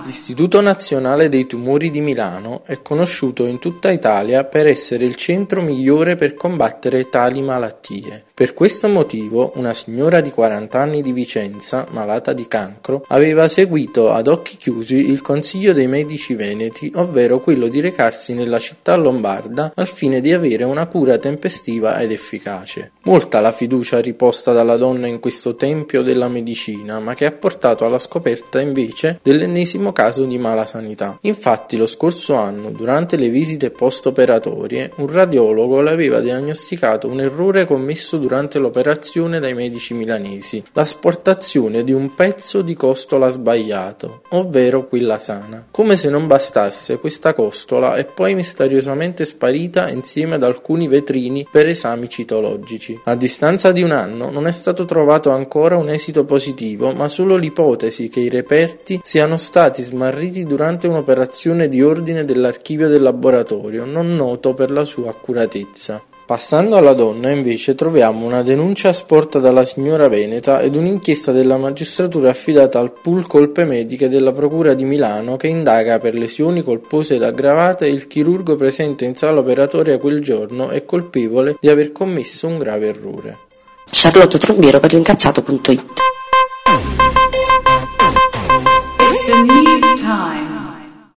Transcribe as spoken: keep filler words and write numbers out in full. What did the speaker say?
L'Istituto Nazionale dei Tumori di Milano è conosciuto in tutta Italia per essere il centro migliore per combattere tali malattie. Per questo motivo, una signora di quaranta anni di Vicenza, malata di cancro, aveva seguito ad occhi chiusi il consiglio dei medici veneti, ovvero quello di recarsi nella città lombarda al fine di avere una cura tempestiva ed efficace. Molta la fiducia riposta dalla donna in questo tempio della medicina, ma che ha portato alla scoperta invece dell'ennesimo caso di malasanità. Infatti lo scorso anno, durante le visite post-operatorie, un radiologo le aveva diagnosticato un errore commesso durante l'operazione dai medici milanesi, l'asportazione di un pezzo di costola sbagliato, ovvero quella sana. Come se non bastasse, questa costola è poi misteriosamente sparita insieme ad alcuni vetrini per esami citologici. A distanza di un anno non è stato trovato ancora un esito positivo, ma solo l'ipotesi che i reperti siano stati smarriti durante un'operazione di ordine dell'archivio del laboratorio, non noto per la sua accuratezza. Passando alla donna, invece, troviamo una denuncia sporta dalla signora veneta ed un'inchiesta della magistratura affidata al pool colpe mediche della procura di Milano che indaga per lesioni colpose ed aggravate il chirurgo presente in sala operatoria quel giorno e colpevole di aver commesso un grave errore. Charlotte Trombiero per l'incazzato punto it